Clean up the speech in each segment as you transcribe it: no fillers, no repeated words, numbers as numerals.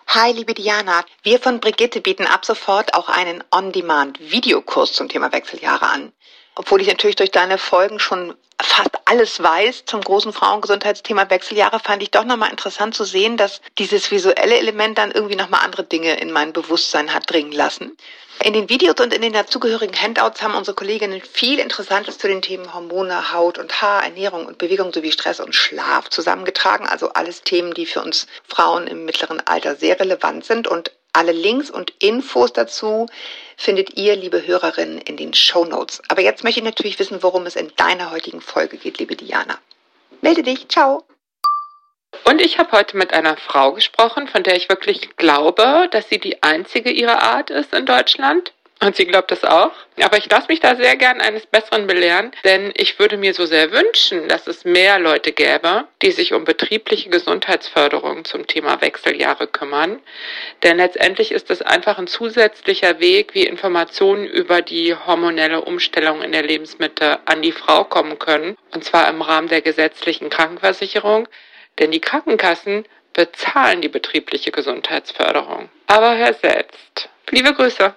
Hi, liebe Diana. Wir von Brigitte bieten ab sofort auch einen On-Demand-Videokurs zum Thema Wechseljahre an. Obwohl ich natürlich durch deine Folgen schon fast alles weiß zum großen Frauengesundheitsthema Wechseljahre, fand ich doch nochmal interessant zu sehen, dass dieses visuelle Element dann irgendwie nochmal andere Dinge in mein Bewusstsein hat dringen lassen. In den Videos und in den dazugehörigen Handouts haben unsere Kolleginnen viel Interessantes zu den Themen Hormone, Haut und Haar, Ernährung und Bewegung sowie Stress und Schlaf zusammengetragen. Also alles Themen, die für uns Frauen im mittleren Alter sehr relevant sind. Und alle Links und Infos dazu findet ihr, liebe Hörerinnen, in den Shownotes. Aber jetzt möchte ich natürlich wissen, worum es in deiner heutigen Folge geht, liebe Diana. Melde dich, ciao! Und ich habe heute mit einer Frau gesprochen, von der ich wirklich glaube, dass sie die einzige ihrer Art ist in Deutschland. Und sie glaubt das auch. Aber ich lasse mich da sehr gern eines Besseren belehren, denn ich würde mir so sehr wünschen, dass es mehr Leute gäbe, die sich um betriebliche Gesundheitsförderung zum Thema Wechseljahre kümmern. Denn letztendlich ist es einfach ein zusätzlicher Weg, wie Informationen über die hormonelle Umstellung in der Lebensmitte an die Frau kommen können. Und zwar im Rahmen der gesetzlichen Krankenversicherung. Denn die Krankenkassen bezahlen die betriebliche Gesundheitsförderung. Aber hör selbst. Liebe Grüße.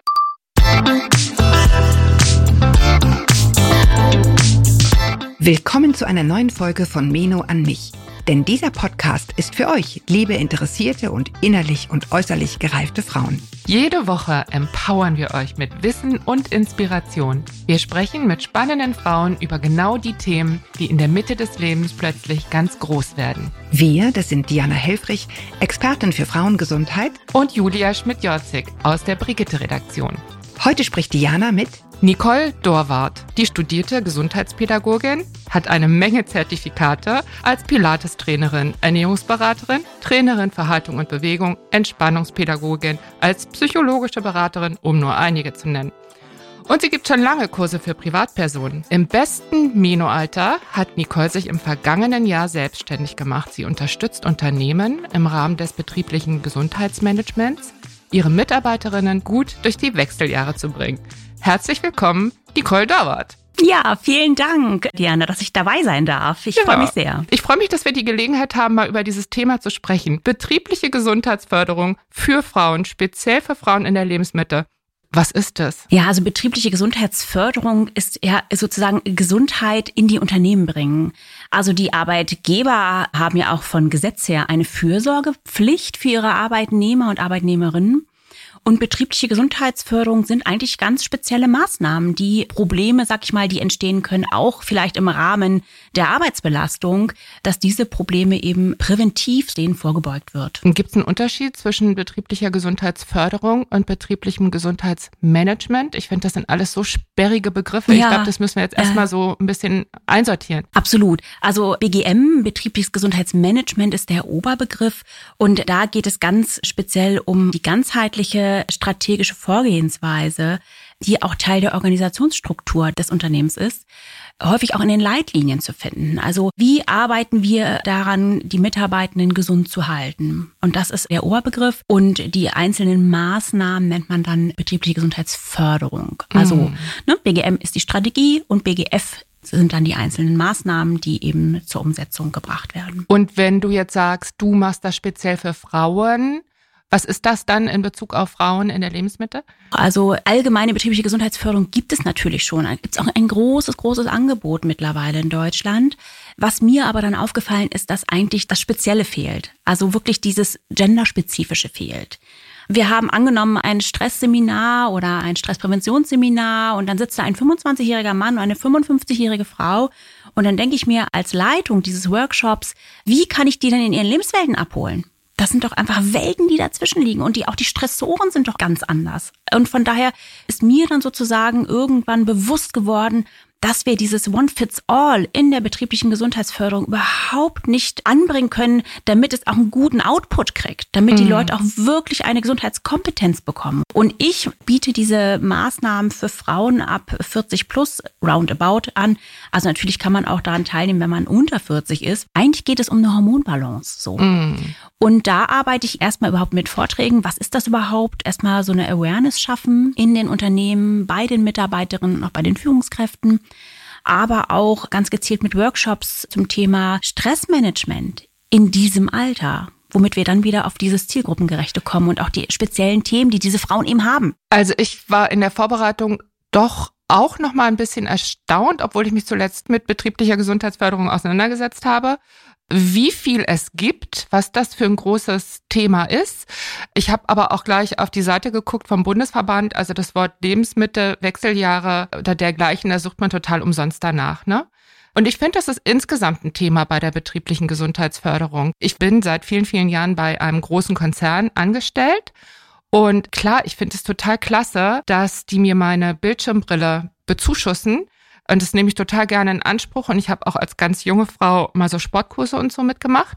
Willkommen zu einer neuen Folge von Meno an mich. Denn dieser Podcast ist für euch, liebe interessierte und innerlich und äußerlich gereifte Frauen. Jede Woche empowern wir euch mit Wissen und Inspiration. Wir sprechen mit spannenden Frauen über genau die Themen, die in der Mitte des Lebens plötzlich ganz groß werden. Wir, das sind Diana Helfrich, Expertin für Frauengesundheit, und Julia Schmidt-Jorzig aus der Brigitte-Redaktion. Heute spricht Diana mit Nicole Dorwart. Die studierte Gesundheitspädagogin, hat eine Menge Zertifikate als Pilates-Trainerin, Ernährungsberaterin, Trainerin für Haltung und Bewegung, Entspannungspädagogin, als psychologische Beraterin, um nur einige zu nennen. Und sie gibt schon lange Kurse für Privatpersonen. Im besten Meno-Alter hat Nicole sich im vergangenen Jahr selbstständig gemacht. Sie unterstützt Unternehmen im Rahmen des betrieblichen Gesundheitsmanagements, ihre Mitarbeiterinnen gut durch die Wechseljahre zu bringen. Herzlich willkommen, Nicole Dorwart. Ja, vielen Dank, Diana, dass ich dabei sein darf. Ich freue mich sehr. Ich freue mich, dass wir die Gelegenheit haben, mal über dieses Thema zu sprechen. Betriebliche Gesundheitsförderung für Frauen, speziell für Frauen in der Lebensmitte. Was ist das? Ja, also betriebliche Gesundheitsförderung ist ja sozusagen Gesundheit in die Unternehmen bringen. Also die Arbeitgeber haben ja auch von Gesetz her eine Fürsorgepflicht für ihre Arbeitnehmer und Arbeitnehmerinnen. Und betriebliche Gesundheitsförderung sind eigentlich ganz spezielle Maßnahmen, die Probleme, sag ich mal, die entstehen können, auch vielleicht im Rahmen der Arbeitsbelastung, dass diese Probleme eben präventiv denen vorgebeugt wird. Gibt es einen Unterschied zwischen betrieblicher Gesundheitsförderung und betrieblichem Gesundheitsmanagement? Ich finde, das sind alles so sperrige Begriffe. Ja, ich glaube, das müssen wir jetzt erstmal so ein bisschen einsortieren. Absolut. Also BGM, betriebliches Gesundheitsmanagement, ist der Oberbegriff. Und da geht es ganz speziell um die ganzheitliche strategische Vorgehensweise, die auch Teil der Organisationsstruktur des Unternehmens ist, häufig auch in den Leitlinien zu finden. Also wie arbeiten wir daran, die Mitarbeitenden gesund zu halten? Und das ist der Oberbegriff. Und die einzelnen Maßnahmen nennt man dann betriebliche Gesundheitsförderung. Also BGM ist die Strategie und BGF sind dann die einzelnen Maßnahmen, die eben zur Umsetzung gebracht werden. Und wenn du jetzt sagst, du machst das speziell für Frauen, was ist das dann in Bezug auf Frauen in der Lebensmitte? Also allgemeine betriebliche Gesundheitsförderung gibt es natürlich schon. Da gibt es auch ein großes Angebot mittlerweile in Deutschland. Was mir aber dann aufgefallen ist, dass eigentlich das Spezielle fehlt. Also wirklich dieses Genderspezifische fehlt. Wir haben angenommen ein Stressseminar oder ein Stresspräventionsseminar und dann sitzt da ein 25-jähriger Mann und eine 55-jährige Frau. Und dann denke ich mir als Leitung dieses Workshops, wie kann ich die denn in ihren Lebenswelten abholen? Das sind doch einfach Welten, die dazwischen liegen und auch die Stressoren sind doch ganz anders. Und von daher ist mir dann sozusagen irgendwann bewusst geworden, dass wir dieses One-Fits-All in der betrieblichen Gesundheitsförderung überhaupt nicht anbringen können, damit es auch einen guten Output kriegt, damit die Leute auch wirklich eine Gesundheitskompetenz bekommen. Und ich biete diese Maßnahmen für Frauen ab 40 plus roundabout an. Also natürlich kann man auch daran teilnehmen, wenn man unter 40 ist. Eigentlich geht es um eine Hormonbalance. So. Und da arbeite ich erstmal überhaupt mit Vorträgen. Was ist das überhaupt? Erstmal so eine Awareness schaffen in den Unternehmen, bei den Mitarbeiterinnen und auch bei den Führungskräften. Aber auch ganz gezielt mit Workshops zum Thema Stressmanagement in diesem Alter. womit wir dann wieder auf dieses Zielgruppengerechte kommen und auch die speziellen Themen, die diese Frauen eben haben. Also ich war in der Vorbereitung doch auch noch mal ein bisschen erstaunt, obwohl ich mich zuletzt mit betrieblicher Gesundheitsförderung auseinandergesetzt habe, wie viel es gibt, was das für ein großes Thema ist. Ich habe aber auch gleich auf die Seite geguckt vom Bundesverband, also das Wort Lebensmittel, Wechseljahre oder dergleichen, da sucht man total umsonst danach, ne? Und ich finde, das ist insgesamt ein Thema bei der betrieblichen Gesundheitsförderung. Ich bin seit vielen, vielen Jahren bei einem großen Konzern angestellt. Und klar, ich finde es total klasse, dass die mir meine Bildschirmbrille bezuschussen. Und das nehme ich total gerne in Anspruch. Und ich habe auch als ganz junge Frau mal so Sportkurse und so mitgemacht.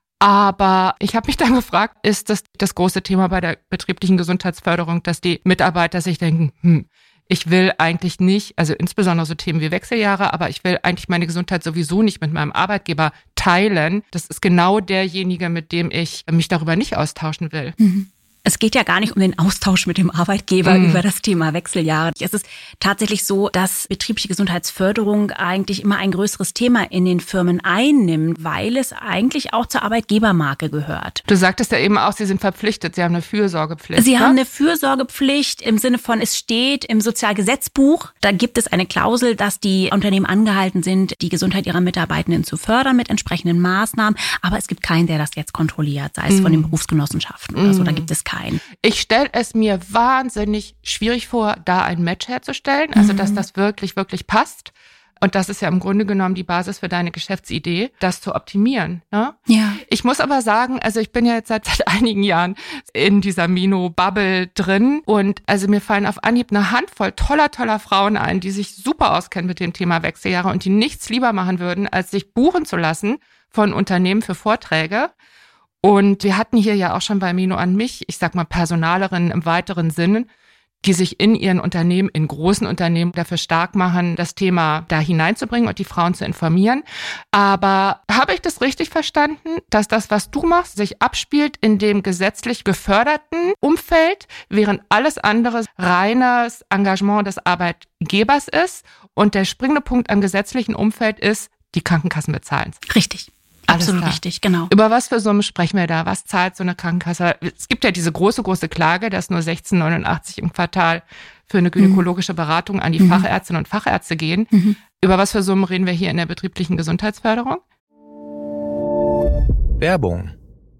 Aber ich habe mich dann gefragt, ist das große Thema bei der betrieblichen Gesundheitsförderung, dass die Mitarbeiter sich denken, ich will eigentlich nicht, also insbesondere so Themen wie Wechseljahre, aber ich will eigentlich meine Gesundheit sowieso nicht mit meinem Arbeitgeber teilen. Das ist genau derjenige, mit dem ich mich darüber nicht austauschen will. Mhm. Es geht ja gar nicht um den Austausch mit dem Arbeitgeber über das Thema Wechseljahre. Es ist tatsächlich so, dass betriebliche Gesundheitsförderung eigentlich immer ein größeres Thema in den Firmen einnimmt, weil es eigentlich auch zur Arbeitgebermarke gehört. Du sagtest ja eben auch, Sie sind verpflichtet, Sie haben eine Fürsorgepflicht. Sie haben eine Fürsorgepflicht im Sinne von, es steht im Sozialgesetzbuch, da gibt es eine Klausel, dass die Unternehmen angehalten sind, die Gesundheit ihrer Mitarbeitenden zu fördern mit entsprechenden Maßnahmen. Aber es gibt keinen, der das jetzt kontrolliert, sei es von den Berufsgenossenschaften oder so, da gibt es keinen. Ich stelle es mir wahnsinnig schwierig vor, da ein Match herzustellen, also dass das wirklich, wirklich passt. Und das ist ja im Grunde genommen die Basis für deine Geschäftsidee, das zu optimieren. Ne? Ja. Ich muss aber sagen, also ich bin ja jetzt seit einigen Jahren in dieser Mino-Bubble drin und also mir fallen auf Anhieb eine Handvoll toller Frauen ein, die sich super auskennen mit dem Thema Wechseljahre und die nichts lieber machen würden, als sich buchen zu lassen von Unternehmen für Vorträge. Und wir hatten hier ja auch schon bei Meno an mich, ich sag mal Personalerinnen im weiteren Sinne, die sich in ihren Unternehmen, in großen Unternehmen dafür stark machen, das Thema da hineinzubringen und die Frauen zu informieren. Aber habe ich das richtig verstanden, dass das, was du machst, sich abspielt in dem gesetzlich geförderten Umfeld, während alles andere reines Engagement des Arbeitgebers ist und der springende Punkt am gesetzlichen Umfeld ist, die Krankenkassen bezahlen es? Richtig. Absolut richtig, genau. Über was für Summen sprechen wir da? Was zahlt so eine Krankenkasse? Es gibt ja diese große Klage, dass nur 16,89 im Quartal für eine gynäkologische Beratung an die Fachärztinnen und Fachärzte gehen. Über was für Summen reden wir hier in der betrieblichen Gesundheitsförderung? Werbung.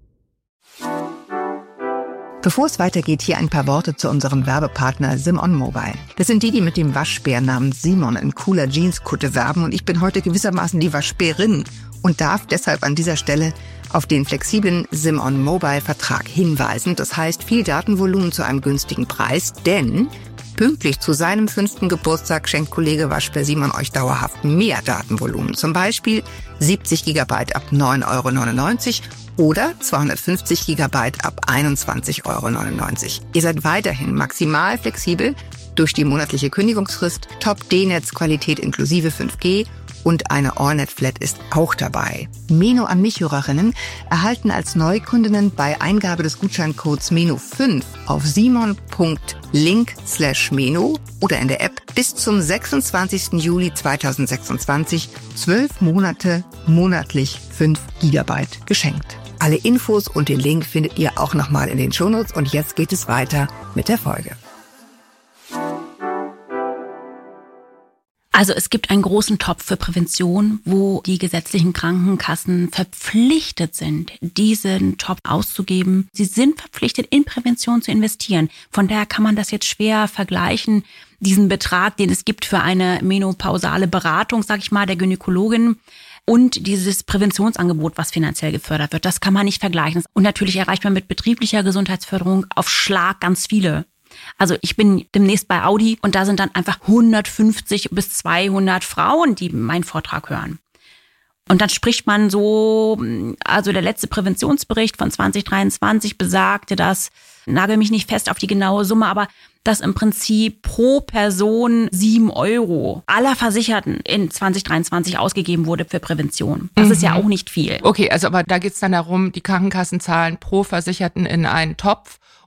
Bevor es weitergeht, hier ein paar Worte zu unserem Werbepartner Simon Mobile. Das sind die mit dem Waschbär namens Simon in cooler Jeanskutte werben und ich bin heute gewissermaßen die Waschbärin und darf deshalb an dieser Stelle auf den flexiblen Simon Mobile Vertrag hinweisen. Das heißt, viel Datenvolumen zu einem günstigen Preis, denn pünktlich zu seinem 5. Geburtstag schenkt Kollege Waschbär Simon euch dauerhaft mehr Datenvolumen. Zum Beispiel 70 GB ab 9,99 € oder 250 GB ab 21,99 €. Ihr seid weiterhin maximal flexibel durch die monatliche Kündigungsfrist, Top-D-Netz-Qualität inklusive 5G und eine Allnet-Flat ist auch dabei. Meno an mich Hörerinnen erhalten als Neukundinnen bei Eingabe des Gutscheincodes MENO5 auf simon.link/Meno oder in der App bis zum 26. Juli 2026 12 Monate monatlich 5 GB geschenkt. Alle Infos und den Link findet ihr auch nochmal in den Shownotes und jetzt geht es weiter mit der Folge. Also es gibt einen großen Topf für Prävention, wo die gesetzlichen Krankenkassen verpflichtet sind, diesen Topf auszugeben. Sie sind verpflichtet, in Prävention zu investieren. Von daher kann man das jetzt schwer vergleichen, diesen Betrag, den es gibt für eine menopausale Beratung, sag ich mal, der Gynäkologin. Und dieses Präventionsangebot, was finanziell gefördert wird, das kann man nicht vergleichen. Und natürlich erreicht man mit betrieblicher Gesundheitsförderung auf Schlag ganz viele. Also ich bin demnächst bei Audi und da sind dann einfach 150 bis 200 Frauen, die meinen Vortrag hören. Und dann spricht man so, also der letzte Präventionsbericht von 2023 besagte das, nagel mich nicht fest auf die genaue Summe, aber dass im Prinzip pro Person 7 € aller Versicherten in 2023 ausgegeben wurde für Prävention. Das ist ja auch nicht viel. Okay, also aber da geht's dann darum, die Krankenkassen zahlen pro Versicherten in einen Topf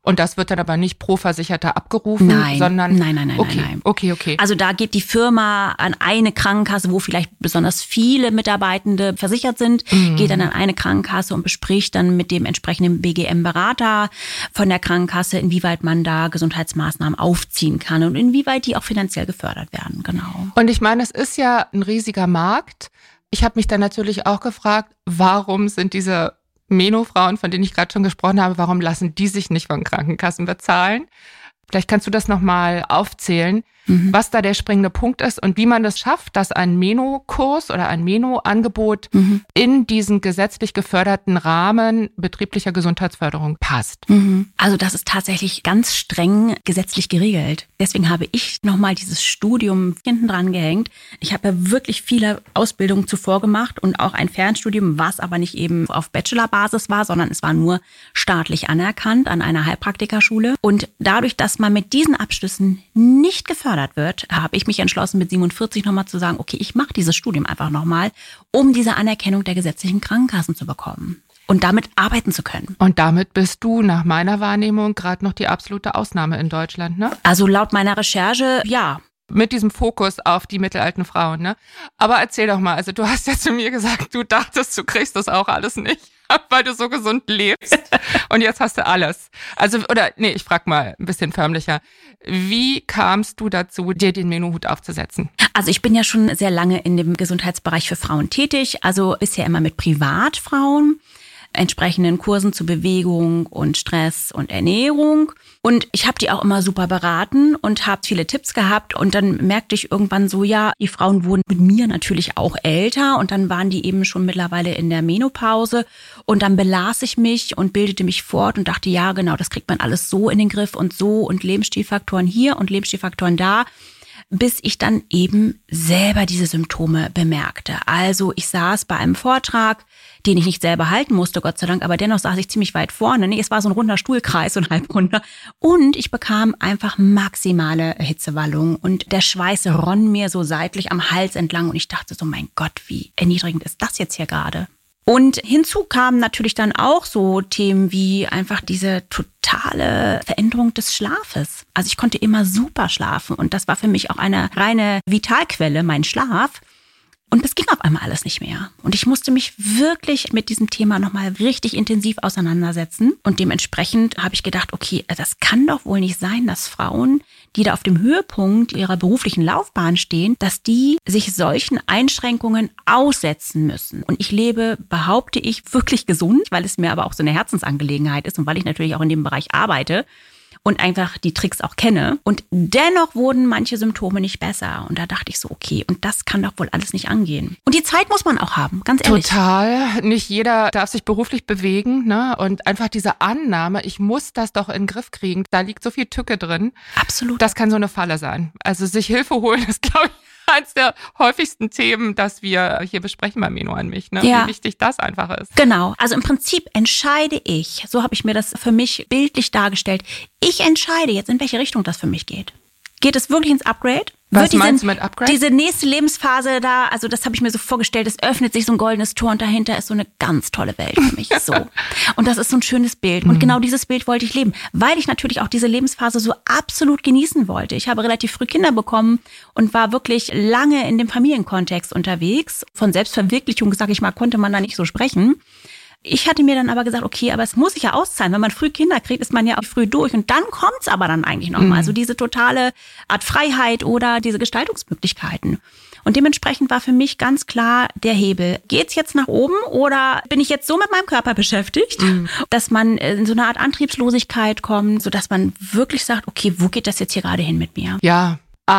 Und das wird dann aber nicht pro Versicherter abgerufen, sondern... Nein. Okay. Also da geht die Firma an eine Krankenkasse, wo vielleicht besonders viele Mitarbeitende versichert sind, geht dann an eine Krankenkasse und bespricht dann mit dem entsprechenden BGM-Berater von der Krankenkasse, inwieweit man da Gesundheitsmaßnahmen aufziehen kann und inwieweit die auch finanziell gefördert werden, genau. Und ich meine, es ist ja ein riesiger Markt. Ich habe mich dann natürlich auch gefragt, warum sind diese Menofrauen, von denen ich gerade schon gesprochen habe, warum lassen die sich nicht von Krankenkassen bezahlen? Vielleicht kannst du das nochmal aufzählen, was da der springende Punkt ist und wie man es schafft, dass ein Meno-Kurs oder ein Meno-Angebot in diesen gesetzlich geförderten Rahmen betrieblicher Gesundheitsförderung passt. Also das ist tatsächlich ganz streng gesetzlich geregelt. Deswegen habe ich nochmal dieses Studium hinten dran gehängt. Ich habe ja wirklich viele Ausbildungen zuvor gemacht und auch ein Fernstudium, was aber nicht eben auf Bachelorbasis war, sondern es war nur staatlich anerkannt an einer Heilpraktikerschule. Und dadurch, dass man mit diesen Abschlüssen nicht gefördert wird, habe ich mich entschlossen, mit 47 nochmal zu sagen, okay, ich mache dieses Studium einfach nochmal, um diese Anerkennung der gesetzlichen Krankenkassen zu bekommen und damit arbeiten zu können. Und damit bist du nach meiner Wahrnehmung gerade noch die absolute Ausnahme in Deutschland, ne? Also laut meiner Recherche, ja. Mit diesem Fokus auf die mittelalten Frauen, ne? Aber erzähl doch mal, also du hast ja zu mir gesagt, du dachtest, du kriegst das auch alles nicht, weil du so gesund lebst. Und jetzt hast du alles. Also, ich frag mal ein bisschen förmlicher. Wie kamst du dazu, dir den Meno-Hut aufzusetzen? Also ich bin ja schon sehr lange in dem Gesundheitsbereich für Frauen tätig, also bisher immer mit Privatfrauen, entsprechenden Kursen zu Bewegung und Stress und Ernährung. Und ich habe die auch immer super beraten und habe viele Tipps gehabt. Und dann merkte ich irgendwann so, ja, die Frauen wurden mit mir natürlich auch älter. Und dann waren die eben schon mittlerweile in der Menopause. Und dann belas ich mich und bildete mich fort und dachte, ja, genau, das kriegt man alles so in den Griff und so und Lebensstilfaktoren hier und Lebensstilfaktoren da. Bis ich dann eben selber diese Symptome bemerkte. Also ich saß bei einem Vortrag, den ich nicht selber halten musste, Gott sei Dank, aber dennoch saß ich ziemlich weit vorne. Nee, es war so ein runder Stuhlkreis, so ein halbrunder. Und ich bekam einfach maximale Hitzewallung und der Schweiß rann mir so seitlich am Hals entlang und ich dachte so, mein Gott, wie erniedrigend ist das jetzt hier gerade? Und hinzu kamen natürlich dann auch so Themen wie einfach diese totale Veränderung des Schlafes. Also ich konnte immer super schlafen und das war für mich auch eine reine Vitalquelle, mein Schlaf. Und das ging auf einmal alles nicht mehr. Und ich musste mich wirklich mit diesem Thema nochmal richtig intensiv auseinandersetzen. Und dementsprechend habe ich gedacht, okay, das kann doch wohl nicht sein, dass Frauen, die da auf dem Höhepunkt ihrer beruflichen Laufbahn stehen, dass die sich solchen Einschränkungen aussetzen müssen. Und ich lebe, behaupte ich, wirklich gesund, weil es mir aber auch so eine Herzensangelegenheit ist und weil ich natürlich auch in dem Bereich arbeite und einfach die Tricks auch kenne. Und dennoch wurden manche Symptome nicht besser. Und da dachte ich so, okay, und das kann doch wohl alles nicht angehen. Und die Zeit muss man auch haben, ganz ehrlich. Total. Nicht jeder darf sich beruflich bewegen, ne? Und einfach diese Annahme, ich muss das doch in den Griff kriegen, da liegt so viel Tücke drin. Absolut. Das kann so eine Falle sein. Also sich Hilfe holen ist, glaube ich, eines der häufigsten Themen, das wir hier besprechen bei Meno an mich, ne? Ja. Wie wichtig das einfach ist. Genau, also im Prinzip entscheide ich, so habe ich mir das für mich bildlich dargestellt, ich entscheide jetzt, in welche Richtung das für mich geht. Geht es wirklich ins Upgrade? Was meinst du mit Upgrade? Diese nächste Lebensphase da, also das habe ich mir so vorgestellt, es öffnet sich so ein goldenes Tor und dahinter ist so eine ganz tolle Welt für mich. So. Und das ist so ein schönes Bild. Und genau dieses Bild wollte ich leben, weil ich natürlich auch diese Lebensphase so absolut genießen wollte. Ich habe relativ früh Kinder bekommen und war wirklich lange in dem Familienkontext unterwegs. Von Selbstverwirklichung, sag ich mal, konnte man da nicht so sprechen. Ich hatte mir dann aber gesagt, okay, aber es muss sich ja auszahlen. Wenn man früh Kinder kriegt, ist man ja auch früh durch. Und dann kommt's aber dann eigentlich nochmal. Also diese totale Art Freiheit oder diese Gestaltungsmöglichkeiten. Und dementsprechend war für mich ganz klar der Hebel. Geht's jetzt nach oben oder bin ich jetzt so mit meinem Körper beschäftigt, dass man in so eine Art Antriebslosigkeit kommt, sodass man wirklich sagt, okay, wo geht das jetzt hier gerade hin mit mir? Ja.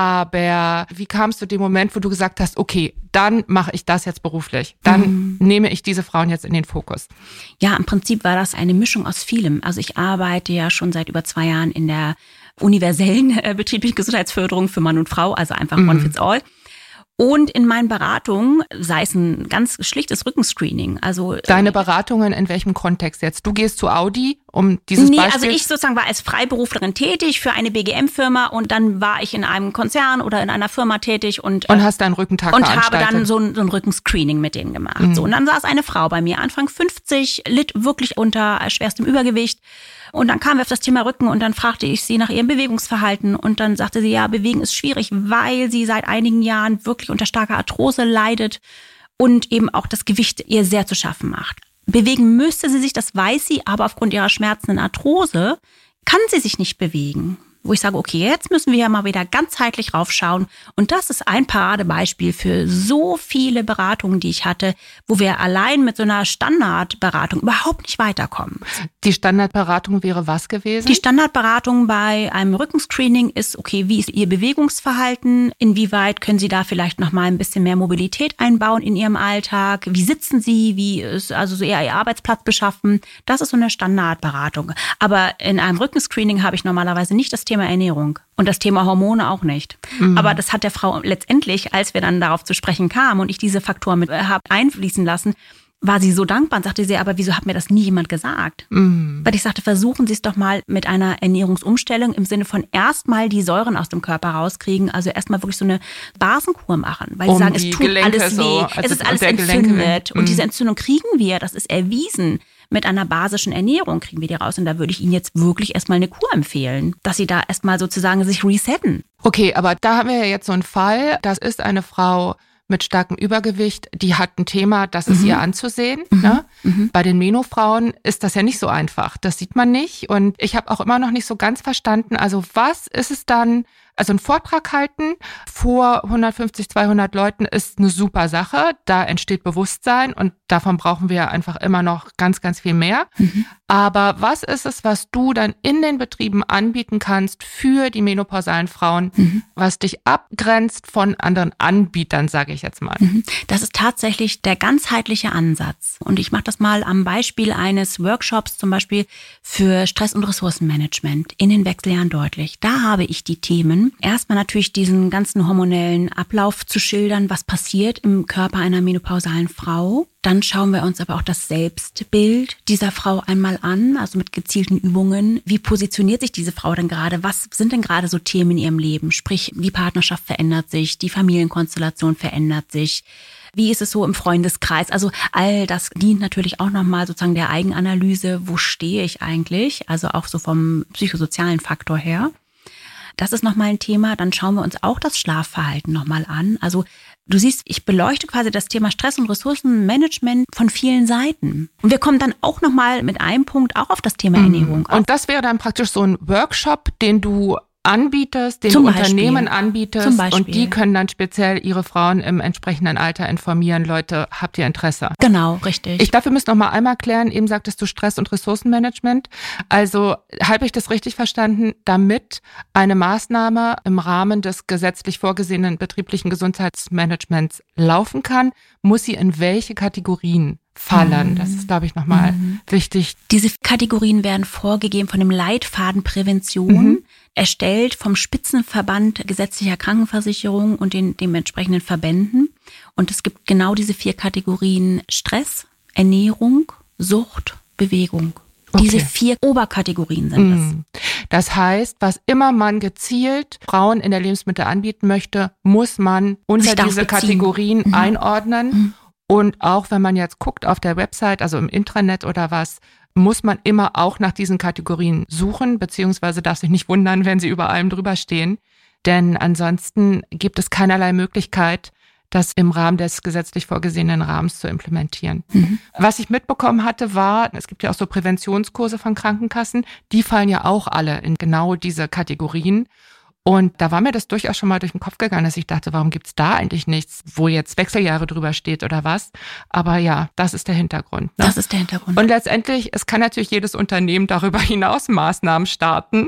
Aber wie kamst du dem Moment, wo du gesagt hast, okay, dann mache ich das jetzt beruflich, dann nehme ich diese Frauen jetzt in den Fokus? Ja, im Prinzip war das eine Mischung aus vielem. Also ich arbeite ja schon seit über 2 Jahren in der universellen betrieblichen Gesundheitsförderung für Mann und Frau, also einfach one fits all. Und in meinen Beratungen, sei es ein ganz schlichtes Rückenscreening. Also deine Beratungen in welchem Kontext jetzt? Du gehst zu Audi, um dieses Beispiel? Also ich sozusagen war als Freiberuflerin tätig für eine BGM-Firma und dann war ich in einem Konzern oder in einer Firma tätig und hast deinen Rückentag veranstaltet. Und habe dann so ein Rückenscreening mit denen gemacht. So, und dann saß eine Frau bei mir, Anfang 50, litt wirklich unter schwerstem Übergewicht. Und dann kamen wir auf das Thema Rücken und dann fragte ich sie nach ihrem Bewegungsverhalten und dann sagte sie, ja, Bewegen ist schwierig, weil sie seit einigen Jahren wirklich unter starker Arthrose leidet und eben auch das Gewicht ihr sehr zu schaffen macht. Bewegen müsste sie sich, das weiß sie, aber aufgrund ihrer schmerzenden Arthrose kann sie sich nicht bewegen. Wo ich sage, okay, jetzt müssen wir ja mal wieder ganzheitlich raufschauen. Und das ist ein Paradebeispiel für so viele Beratungen, die ich hatte, wo wir allein mit so einer Standardberatung überhaupt nicht weiterkommen. Die Standardberatung wäre was gewesen? Die Standardberatung bei einem Rückenscreening ist, okay, wie ist Ihr Bewegungsverhalten? Inwieweit können Sie da vielleicht noch mal ein bisschen mehr Mobilität einbauen in Ihrem Alltag? Wie sitzen Sie? Wie ist also so eher Ihr Arbeitsplatz beschaffen? Das ist so eine Standardberatung. Aber in einem Rückenscreening habe ich normalerweise nicht das Thema Ernährung und das Thema Hormone auch nicht. Mhm. Aber das hat der Frau letztendlich, als wir dann darauf zu sprechen kamen und ich diese Faktoren mit habe einfließen lassen, war sie so dankbar und sagte sie, aber wieso hat mir das nie jemand gesagt? Mhm. Weil ich sagte, versuchen Sie es doch mal mit einer Ernährungsumstellung im Sinne von erstmal die Säuren aus dem Körper rauskriegen, also erstmal wirklich so eine Basenkur machen, weil sie sagen, es tut Gelenke alles weh, so, es ist alles entzündet und diese Entzündung kriegen wir, das ist erwiesen. Mit einer basischen Ernährung kriegen wir die raus. Und da würde ich Ihnen jetzt wirklich erstmal eine Kur empfehlen, dass Sie da erstmal sozusagen sich resetten. Okay, aber da haben wir ja jetzt so einen Fall. Das ist eine Frau mit starkem Übergewicht, die hat ein Thema, das ist ihr anzusehen. Ne? Bei den Menofrauen ist das ja nicht so einfach. Das sieht man nicht. Und ich habe auch immer noch nicht so ganz verstanden, also was ist es dann, also einen Vortrag halten vor 150, 200 Leuten ist eine super Sache. Da entsteht Bewusstsein und davon brauchen wir einfach immer noch ganz, ganz viel mehr. Aber was ist es, was du dann in den Betrieben anbieten kannst für die menopausalen Frauen, was dich abgrenzt von anderen Anbietern, sage ich jetzt mal? Das ist tatsächlich der ganzheitliche Ansatz. Und ich mache das mal am Beispiel eines Workshops, zum Beispiel für Stress- und Ressourcenmanagement in den Wechseljahren deutlich. Da habe ich die Themen, erstmal natürlich diesen ganzen hormonellen Ablauf zu schildern, was passiert im Körper einer menopausalen Frau. Dann schauen wir uns aber auch das Selbstbild dieser Frau einmal an, also mit gezielten Übungen. Wie positioniert sich diese Frau denn gerade? Was sind denn gerade so Themen in ihrem Leben? Sprich, die Partnerschaft verändert sich, die Familienkonstellation verändert sich. Wie ist es so im Freundeskreis? Also all das dient natürlich auch nochmal sozusagen der Eigenanalyse. Wo stehe ich eigentlich? Also auch so vom psychosozialen Faktor her. Das ist nochmal ein Thema. Dann schauen wir uns auch das Schlafverhalten nochmal an. Also du siehst, ich beleuchte quasi das Thema Stress- und Ressourcenmanagement von vielen Seiten. Und wir kommen dann auch nochmal mit einem Punkt auch auf das Thema Ernährung. Und das wäre dann praktisch so ein Workshop, den du anbietest, den du Unternehmen anbietest und die können dann speziell ihre Frauen im entsprechenden Alter informieren. Leute, habt ihr Interesse? Genau, richtig. Ich glaube, wir müssen noch mal einmal klären, eben sagtest du Stress- und Ressourcenmanagement. Also habe ich das richtig verstanden, damit eine Maßnahme im Rahmen des gesetzlich vorgesehenen betrieblichen Gesundheitsmanagements laufen kann, muss sie in welche Kategorien fallen? Das ist, glaube ich, nochmal wichtig. Diese Kategorien werden vorgegeben von dem Leitfaden Prävention, erstellt vom Spitzenverband gesetzlicher Krankenversicherung und den dementsprechenden Verbänden. Und es gibt genau diese 4 Kategorien: Stress, Ernährung, Sucht, Bewegung. Okay. Diese 4 Oberkategorien sind es. Das heißt, was immer man gezielt Frauen in der Lebensmittel anbieten möchte, muss man unter diese Kategorien einordnen. Und auch wenn man jetzt guckt auf der Website, also im Intranet oder was, muss man immer auch nach diesen Kategorien suchen, beziehungsweise darf sich nicht wundern, wenn sie über allem drüber stehen. Denn ansonsten gibt es keinerlei Möglichkeit, das im Rahmen des gesetzlich vorgesehenen Rahmens zu implementieren. Was ich mitbekommen hatte, war, es gibt ja auch so Präventionskurse von Krankenkassen, die fallen ja auch alle in genau diese Kategorien. Und da war mir das durchaus schon mal durch den Kopf gegangen, dass ich dachte, warum gibt's da eigentlich nichts, wo jetzt Wechseljahre drüber steht oder was? Aber ja, das ist der Hintergrund. Ne? Das ist der Hintergrund. Und letztendlich, es kann natürlich jedes Unternehmen darüber hinaus Maßnahmen starten,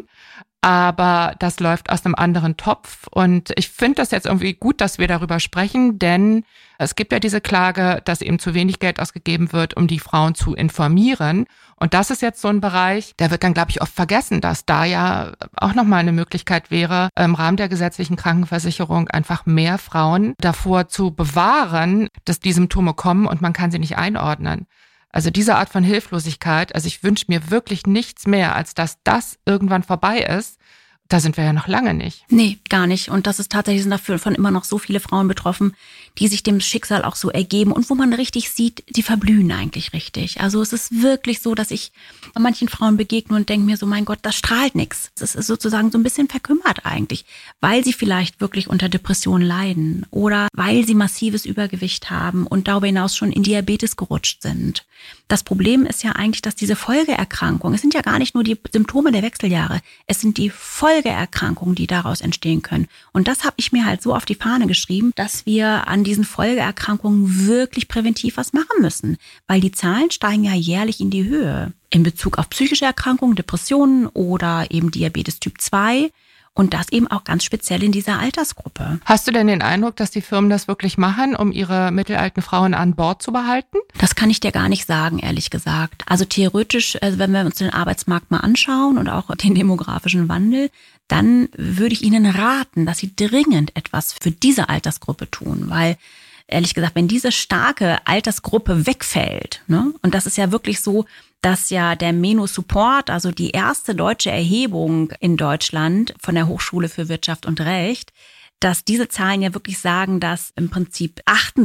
aber das läuft aus einem anderen Topf. Und ich finde das jetzt irgendwie gut, dass wir darüber sprechen, denn es gibt ja diese Klage, dass eben zu wenig Geld ausgegeben wird, um die Frauen zu informieren. Und das ist jetzt so ein Bereich, der wird dann, glaube ich, oft vergessen, dass da ja auch nochmal eine Möglichkeit wäre, im Rahmen der gesetzlichen Krankenversicherung einfach mehr Frauen davor zu bewahren, dass die Symptome kommen und man kann sie nicht einordnen. Also diese Art von Hilflosigkeit, also ich wünsche mir wirklich nichts mehr, als dass das irgendwann vorbei ist da sind wir ja noch lange nicht. Nee, gar nicht. Und das ist tatsächlich, sind davon immer noch so viele Frauen betroffen, die sich dem Schicksal auch so ergeben und wo man richtig sieht, die verblühen eigentlich richtig. Also es ist wirklich so, dass ich manchen Frauen begegne und denke mir so, mein Gott, das strahlt nichts. Es ist sozusagen so ein bisschen verkümmert eigentlich, weil sie vielleicht wirklich unter Depressionen leiden oder weil sie massives Übergewicht haben und darüber hinaus schon in Diabetes gerutscht sind. Das Problem ist ja eigentlich, dass diese Folgeerkrankungen, es sind ja gar nicht nur die Symptome der Wechseljahre, es sind die Folgeerkrankungen, die daraus entstehen können. Und das habe ich mir halt so auf die Fahne geschrieben, dass wir an diesen Folgeerkrankungen wirklich präventiv was machen müssen. Weil die Zahlen steigen ja jährlich in die Höhe. In Bezug auf psychische Erkrankungen, Depressionen oder eben Diabetes Typ 2. Und das eben auch ganz speziell in dieser Altersgruppe. Hast du denn den Eindruck, dass die Firmen das wirklich machen, um ihre mittelalten Frauen an Bord zu behalten? Das kann ich dir gar nicht sagen, ehrlich gesagt. Also theoretisch, wenn wir uns den Arbeitsmarkt mal anschauen und auch den demografischen Wandel, dann würde ich Ihnen raten, dass Sie dringend etwas für diese Altersgruppe tun, weil ehrlich gesagt, wenn diese starke Altersgruppe wegfällt, ne, und das ist ja wirklich so, dass ja der Meno-Support, also die erste deutsche Erhebung in Deutschland von der Hochschule für Wirtschaft und Recht, dass diese Zahlen ja wirklich sagen, dass im Prinzip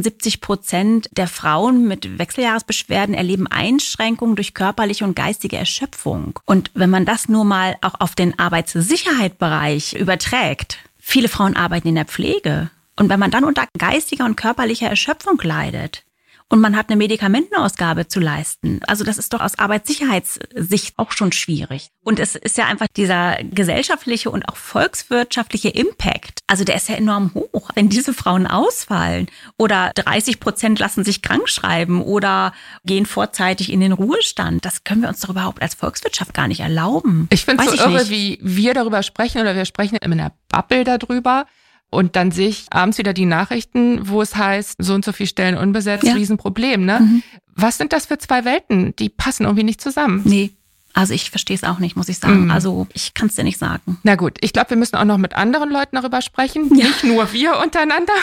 78% der Frauen mit Wechseljahresbeschwerden erleben Einschränkungen durch körperliche und geistige Erschöpfung. Und wenn man das nur mal auch auf den Arbeitssicherheitsbereich überträgt, viele Frauen arbeiten in der Pflege. Und wenn man dann unter geistiger und körperlicher Erschöpfung leidet und man hat eine Medikamentenausgabe zu leisten, also das ist doch aus Arbeitssicherheitssicht auch schon schwierig. Und es ist ja einfach dieser gesellschaftliche und auch volkswirtschaftliche Impact, also der ist ja enorm hoch. Wenn diese Frauen ausfallen oder 30% lassen sich krank schreiben oder gehen vorzeitig in den Ruhestand, das können wir uns doch überhaupt als Volkswirtschaft gar nicht erlauben. Ich finde es so irre, wie wir darüber sprechen oder wir sprechen in einer Bubble darüber. Und dann sehe ich abends wieder die Nachrichten, wo es heißt, so und so viele Stellen unbesetzt, ja. Riesenproblem, ne? Mhm. Was sind das für zwei Welten? Die passen irgendwie nicht zusammen. Nee, also ich verstehe es auch nicht, muss ich sagen. Also ich kann es dir nicht sagen. Na gut, ich glaube, wir müssen auch noch mit anderen Leuten darüber sprechen, ja. Nicht nur wir untereinander.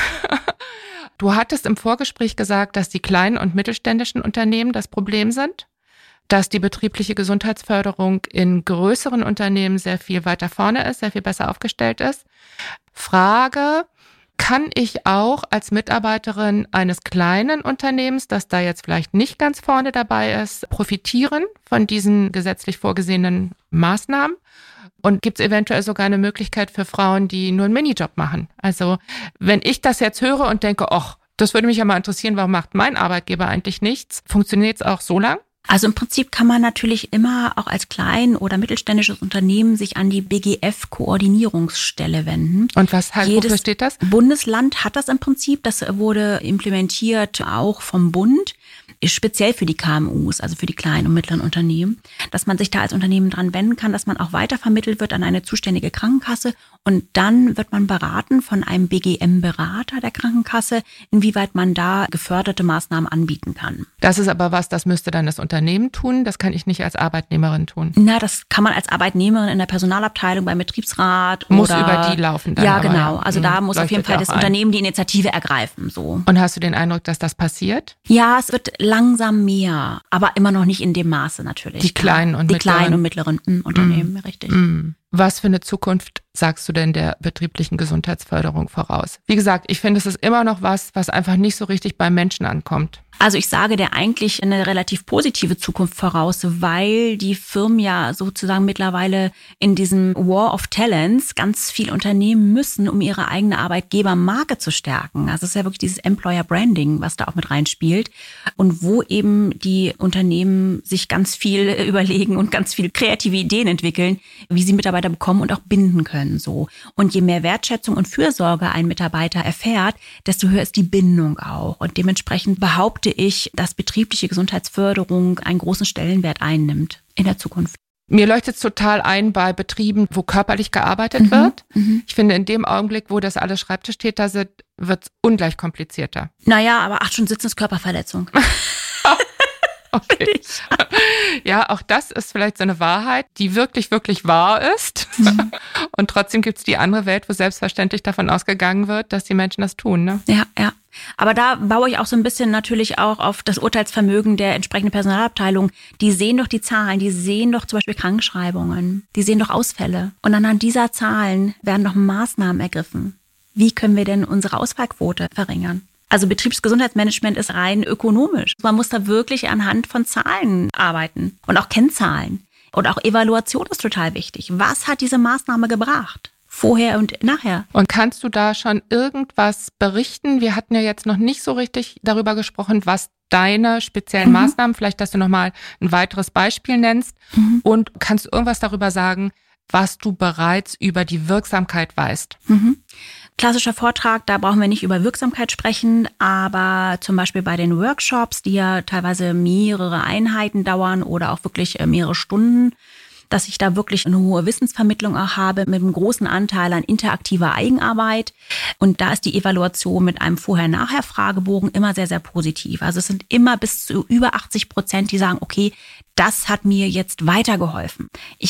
Du hattest im Vorgespräch gesagt, dass die kleinen und mittelständischen Unternehmen das Problem sind, dass die betriebliche Gesundheitsförderung in größeren Unternehmen sehr viel weiter vorne ist, sehr viel besser aufgestellt ist. Frage, kann ich auch als Mitarbeiterin eines kleinen Unternehmens, das da jetzt vielleicht nicht ganz vorne dabei ist, profitieren von diesen gesetzlich vorgesehenen Maßnahmen? Und gibt es eventuell sogar eine Möglichkeit für Frauen, die nur einen Minijob machen? Also wenn ich das jetzt höre und denke, ach, das würde mich ja mal interessieren, warum macht mein Arbeitgeber eigentlich nichts? Funktioniert es auch so lang? Also im Prinzip kann man natürlich immer auch als klein- oder mittelständisches Unternehmen sich an die BGF-Koordinierungsstelle wenden. Und was halt, wofür steht das? Bundesland hat das im Prinzip, das wurde implementiert auch vom Bund, speziell für die KMUs, also für die kleinen und mittleren Unternehmen, dass man sich da als Unternehmen dran wenden kann, dass man auch weitervermittelt wird an eine zuständige Krankenkasse und dann wird man beraten von einem BGM-Berater der Krankenkasse, inwieweit man da geförderte Maßnahmen anbieten kann. Das ist aber was, das müsste dann das Unternehmen tun, das kann ich nicht als Arbeitnehmerin tun. Na, das kann man als Arbeitnehmerin in der Personalabteilung beim Betriebsrat muss oder über die laufen dann. Ja, genau. Also da muss auf jeden Fall das Unternehmen die Initiative ergreifen. So. Und hast du den Eindruck, dass das passiert? Ja, es wird langsam mehr, aber immer noch nicht in dem Maße natürlich. Die kleinen und mittleren Unternehmen, richtig. Was für eine Zukunft sagst du denn der betrieblichen Gesundheitsförderung voraus? Wie gesagt, ich finde, es ist immer noch was einfach nicht so richtig beim Menschen ankommt. Also ich sage der eigentlich eine relativ positive Zukunft voraus, weil die Firmen ja sozusagen mittlerweile in diesem War of Talents ganz viel unternehmen müssen, um ihre eigene Arbeitgebermarke zu stärken. Also es ist ja wirklich dieses Employer Branding, was da auch mit reinspielt und wo eben die Unternehmen sich ganz viel überlegen und ganz viele kreative Ideen entwickeln, wie sie Mitarbeiter bekommen und auch binden können. So. Und je mehr Wertschätzung und Fürsorge ein Mitarbeiter erfährt, desto höher ist die Bindung auch. Und dementsprechend behaupte ich, dass betriebliche Gesundheitsförderung einen großen Stellenwert einnimmt in der Zukunft. Mir leuchtet es total ein bei Betrieben, wo körperlich gearbeitet wird. Ich finde, in dem Augenblick, wo das alles Schreibtischtäter sind, wird es ungleich komplizierter. Naja, aber 8 Stunden Sitzen ist Körperverletzung. Okay. Ja, auch das ist vielleicht so eine Wahrheit, die wirklich, wirklich wahr ist. Und trotzdem gibt es die andere Welt, wo selbstverständlich davon ausgegangen wird, dass die Menschen das tun. Ne? Ja, ja. Aber da baue ich auch so ein bisschen natürlich auch auf das Urteilsvermögen der entsprechenden Personalabteilung. Die sehen doch die Zahlen, die sehen doch zum Beispiel Krankschreibungen, die sehen doch Ausfälle. Und anhand dieser Zahlen werden doch Maßnahmen ergriffen. Wie können wir denn unsere Ausfallquote verringern? Also Betriebsgesundheitsmanagement ist rein ökonomisch. Man muss da wirklich anhand von Zahlen arbeiten und auch Kennzahlen. Und auch Evaluation ist total wichtig. Was hat diese Maßnahme gebracht? Vorher und nachher. Und kannst du da schon irgendwas berichten? Wir hatten ja jetzt noch nicht so richtig darüber gesprochen, was deine speziellen Maßnahmen, vielleicht, dass du nochmal ein weiteres Beispiel nennst. Und kannst du irgendwas darüber sagen, was du bereits über die Wirksamkeit weißt? Klassischer Vortrag, da brauchen wir nicht über Wirksamkeit sprechen, aber zum Beispiel bei den Workshops, die ja teilweise mehrere Einheiten dauern oder auch wirklich mehrere Stunden, dass ich da wirklich eine hohe Wissensvermittlung auch habe mit einem großen Anteil an interaktiver Eigenarbeit. Und da ist die Evaluation mit einem Vorher-Nachher-Fragebogen immer sehr, sehr positiv. Also es sind immer bis zu über 80%, die sagen, okay, das hat mir jetzt weitergeholfen.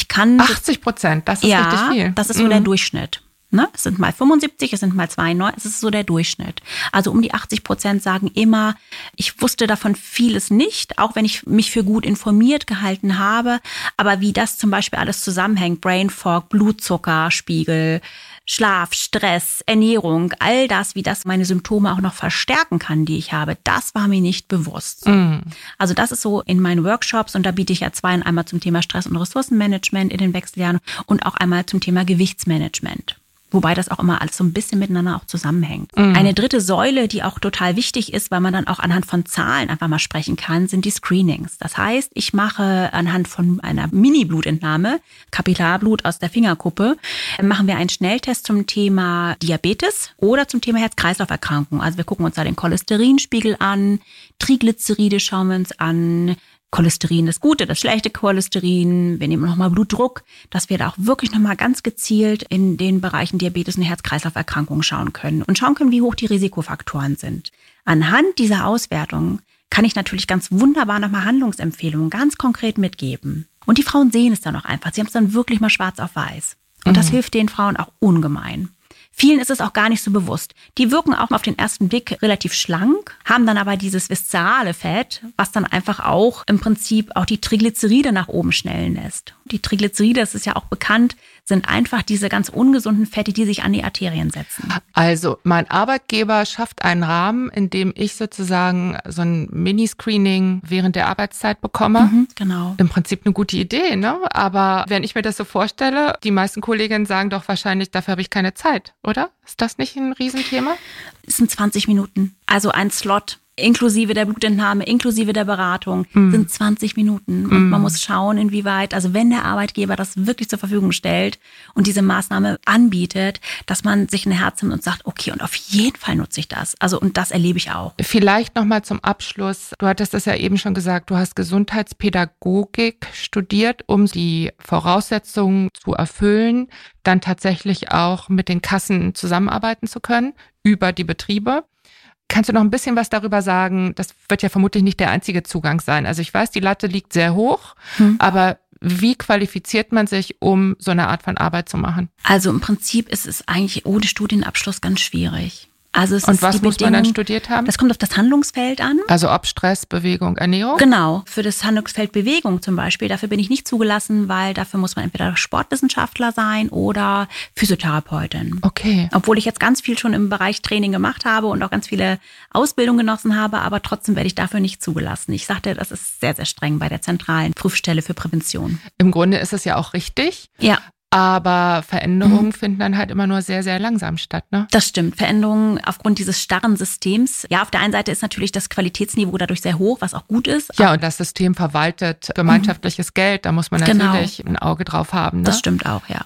80%, das ist richtig viel. Das ist so der Durchschnitt. Ne? Es sind mal 75, es sind mal 92, es ist so der Durchschnitt. Also um die 80% sagen immer, ich wusste davon vieles nicht, auch wenn ich mich für gut informiert gehalten habe. Aber wie das zum Beispiel alles zusammenhängt, Brain Fog, Blutzuckerspiegel, Schlaf, Stress, Ernährung, all das, wie das meine Symptome auch noch verstärken kann, die ich habe, das war mir nicht bewusst. Also das ist so in meinen Workshops und da biete ich ja zwei, einmal zum Thema Stress- und Ressourcenmanagement in den Wechseljahren und auch einmal zum Thema Gewichtsmanagement. Wobei das auch immer alles so ein bisschen miteinander auch zusammenhängt. Eine dritte Säule, die auch total wichtig ist, weil man dann auch anhand von Zahlen einfach mal sprechen kann, sind die Screenings. Das heißt, ich mache anhand von einer Mini-Blutentnahme, Kapillarblut aus der Fingerkuppe, machen wir einen Schnelltest zum Thema Diabetes oder zum Thema Herz-Kreislauf-Erkrankung. Also wir gucken uns da den Cholesterinspiegel an, Triglyceride schauen wir uns an, Cholesterin, das gute, das schlechte Cholesterin. Wir nehmen nochmal Blutdruck, dass wir da auch wirklich nochmal ganz gezielt in den Bereichen Diabetes und Herz-Kreislauf-Erkrankungen schauen können und schauen können, wie hoch die Risikofaktoren sind. Anhand dieser Auswertung kann ich natürlich ganz wunderbar nochmal Handlungsempfehlungen ganz konkret mitgeben. Und die Frauen sehen es dann auch einfach. Sie haben es dann wirklich mal schwarz auf weiß. Und das hilft den Frauen auch ungemein. Vielen ist es auch gar nicht so bewusst. Die wirken auch auf den ersten Blick relativ schlank, haben dann aber dieses viszerale Fett, was dann einfach auch im Prinzip auch die Triglyceride nach oben schnellen lässt. Die Triglyceride, das ist ja auch bekannt, sind einfach diese ganz ungesunden Fette, die sich an die Arterien setzen. Also mein Arbeitgeber schafft einen Rahmen, in dem ich sozusagen so ein Mini-Screening während der Arbeitszeit bekomme. Genau. Im Prinzip eine gute Idee, ne? Aber wenn ich mir das so vorstelle, die meisten Kolleginnen sagen doch wahrscheinlich, dafür habe ich keine Zeit, oder? Ist das nicht ein Riesenthema? Es sind 20 Minuten, also ein Slot. Inklusive der Blutentnahme, inklusive der Beratung, sind 20 Minuten. Und man muss schauen, inwieweit, also wenn der Arbeitgeber das wirklich zur Verfügung stellt und diese Maßnahme anbietet, dass man sich ein Herz nimmt und sagt, okay, und auf jeden Fall nutze ich das. Also, und das erlebe ich auch. Vielleicht nochmal zum Abschluss. Du hattest das ja eben schon gesagt, du hast Gesundheitspädagogik studiert, um die Voraussetzungen zu erfüllen, dann tatsächlich auch mit den Kassen zusammenarbeiten zu können über die Betriebe. Kannst du noch ein bisschen was darüber sagen? Das wird ja vermutlich nicht der einzige Zugang sein. Also ich weiß, die Latte liegt sehr hoch, aber wie qualifiziert man sich, um so eine Art von Arbeit zu machen? Also im Prinzip ist es eigentlich ohne Studienabschluss ganz schwierig. Also es und ist was muss man dann studiert haben? Das kommt auf das Handlungsfeld an. Also ob Stress, Bewegung, Ernährung? Genau, für das Handlungsfeld Bewegung zum Beispiel. Dafür bin ich nicht zugelassen, weil dafür muss man entweder Sportwissenschaftler sein oder Physiotherapeutin. Okay. Obwohl ich jetzt ganz viel schon im Bereich Training gemacht habe und auch ganz viele Ausbildungen genossen habe, aber trotzdem werde ich dafür nicht zugelassen. Ich sagte, das ist sehr, sehr streng bei der zentralen Prüfstelle für Prävention. Im Grunde ist es ja auch richtig. Ja. Aber Veränderungen finden dann halt immer nur sehr, sehr langsam statt, ne? Das stimmt. Veränderungen aufgrund dieses starren Systems. Ja, auf der einen Seite ist natürlich das Qualitätsniveau dadurch sehr hoch, was auch gut ist. Ja, und das System verwaltet gemeinschaftliches Geld. Da muss man natürlich ein Auge drauf haben, ne? Das stimmt auch, ja.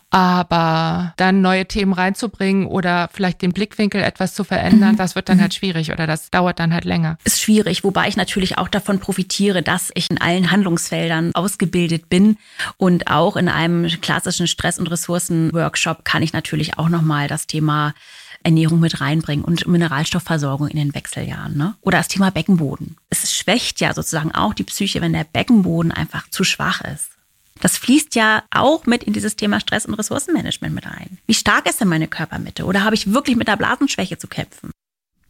Aber dann neue Themen reinzubringen oder vielleicht den Blickwinkel etwas zu verändern, das wird dann halt schwierig oder das dauert dann halt länger. Ist schwierig, wobei ich natürlich auch davon profitiere, dass ich in allen Handlungsfeldern ausgebildet bin und auch in einem klassischen Stress- und Ressourcen-Workshop kann ich natürlich auch nochmal das Thema Ernährung mit reinbringen und Mineralstoffversorgung in den Wechseljahren, ne? Oder das Thema Beckenboden. Es schwächt ja sozusagen auch die Psyche, wenn der Beckenboden einfach zu schwach ist. Das fließt ja auch mit in dieses Thema Stress- und Ressourcenmanagement mit ein. Wie stark ist denn meine Körpermitte? Oder habe ich wirklich mit der Blasenschwäche zu kämpfen?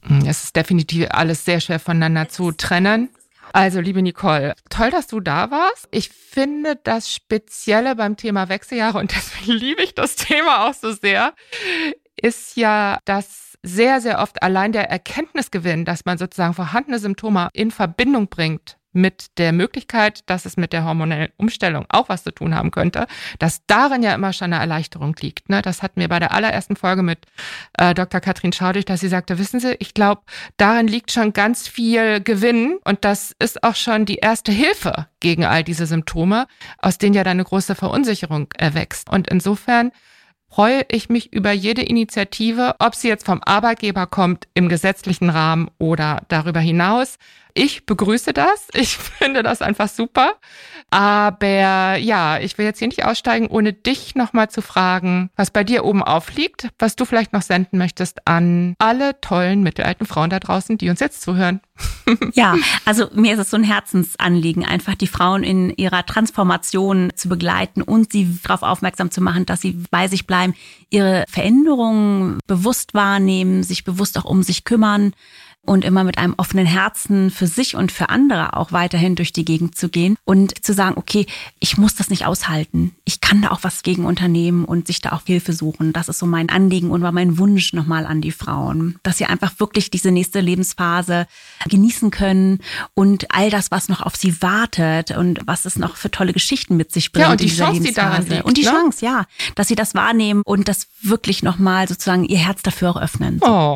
Es ist definitiv alles sehr schwer voneinander zu trennen. Also, liebe Nicole, toll, dass du da warst. Ich finde das Spezielle beim Thema Wechseljahre, und deswegen liebe ich das Thema auch so sehr, ist ja, dass sehr, sehr oft allein der Erkenntnisgewinn, dass man sozusagen vorhandene Symptome in Verbindung bringt mit der Möglichkeit, dass es mit der hormonellen Umstellung auch was zu tun haben könnte, dass darin ja immer schon eine Erleichterung liegt. Ne? Das hatten wir bei der allerersten Folge mit Dr. Katrin Schaudig, dass sie sagte, wissen Sie, ich glaube, darin liegt schon ganz viel Gewinn und das ist auch schon die erste Hilfe gegen all diese Symptome, aus denen ja dann eine große Verunsicherung erwächst. Und insofern freue ich mich über jede Initiative, ob sie jetzt vom Arbeitgeber kommt, im gesetzlichen Rahmen oder darüber hinaus. Ich begrüße das. Ich finde das einfach super. Aber ja, ich will jetzt hier nicht aussteigen, ohne dich nochmal zu fragen, was bei dir oben aufliegt, was du vielleicht noch senden möchtest an alle tollen mittelalten Frauen da draußen, die uns jetzt zuhören. Ja, also mir ist es so ein Herzensanliegen, einfach die Frauen in ihrer Transformation zu begleiten und sie darauf aufmerksam zu machen, dass sie bei sich bleiben, ihre Veränderungen bewusst wahrnehmen, sich bewusst auch um sich kümmern und immer mit einem offenen Herzen für sich und für andere auch weiterhin durch die Gegend zu gehen und zu sagen, okay, ich muss das nicht aushalten. Ich kann da auch was gegen unternehmen und sich da auch Hilfe suchen. Das ist so mein Anliegen und war mein Wunsch nochmal an die Frauen, dass sie einfach wirklich diese nächste Lebensphase genießen können und all das, was noch auf sie wartet und was es noch für tolle Geschichten mit sich bringt. Ja, und die Chance, die daran liegt. Und die Chance, ja, dass sie das wahrnehmen und das wirklich nochmal sozusagen ihr Herz dafür auch öffnen. Oh.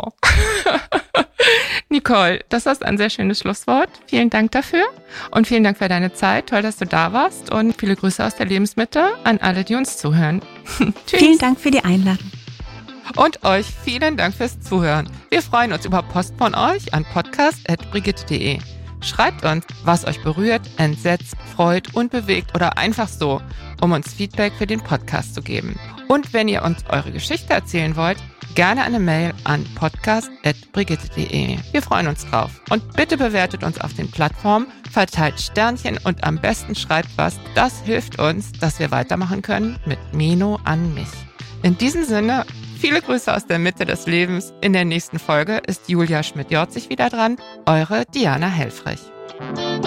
Nicole, das ist ein sehr schönes Schlusswort. Vielen Dank dafür und vielen Dank für deine Zeit. Toll, dass du da warst und viele Grüße aus der Lebensmitte an alle, die uns zuhören. Tschüss. Vielen Dank für die Einladung. Und euch vielen Dank fürs Zuhören. Wir freuen uns über Post von euch an podcast@brigitte.de. Schreibt uns, was euch berührt, entsetzt, freut und bewegt oder einfach so, um uns Feedback für den Podcast zu geben. Und wenn ihr uns eure Geschichte erzählen wollt, gerne eine Mail an podcast@brigitte.de. Wir freuen uns drauf. Und bitte bewertet uns auf den Plattformen, verteilt Sternchen und am besten schreibt was. Das hilft uns, dass wir weitermachen können mit Meno an mich. In diesem Sinne, viele Grüße aus der Mitte des Lebens. In der nächsten Folge ist Julia Schmidt-Jorzig wieder dran. Eure Diana Helfrich.